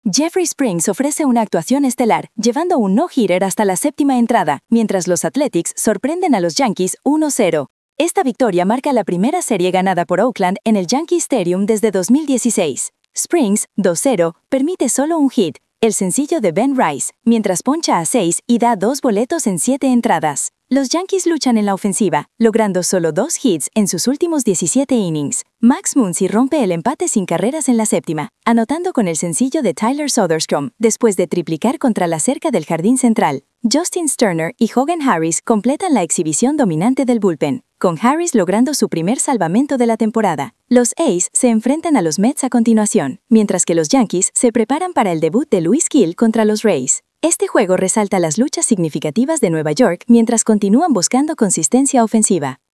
Jeffrey Springs ofrece una actuación estelar, llevando un no-hitter hasta la séptima entrada, mientras los Athletics sorprenden a los Yankees 1-0. Esta victoria marca la primera serie ganada por Oakland en el Yankee Stadium desde 2016. Springs, 2-0, permite solo un hit, el sencillo de Ben Rice, mientras poncha a 6 y da 2 boletos en 7 entradas. Los Yankees luchan en la ofensiva, logrando solo 2 hits en sus últimos 17 innings. Max Muncy rompe el empate sin carreras en la séptima, anotando con el sencillo de Tyler Soderstrom, después de triplicar contra la cerca del jardín central. Justin Turner y Hogan Harris completan la exhibición dominante del bullpen, con Harris logrando su primer salvamento de la temporada. Los A's se enfrentan a los Mets a continuación, mientras que los Yankees se preparan para el debut de Luis Gil contra los Rays. Este juego resalta las luchas significativas de Nueva York mientras continúan buscando consistencia ofensiva.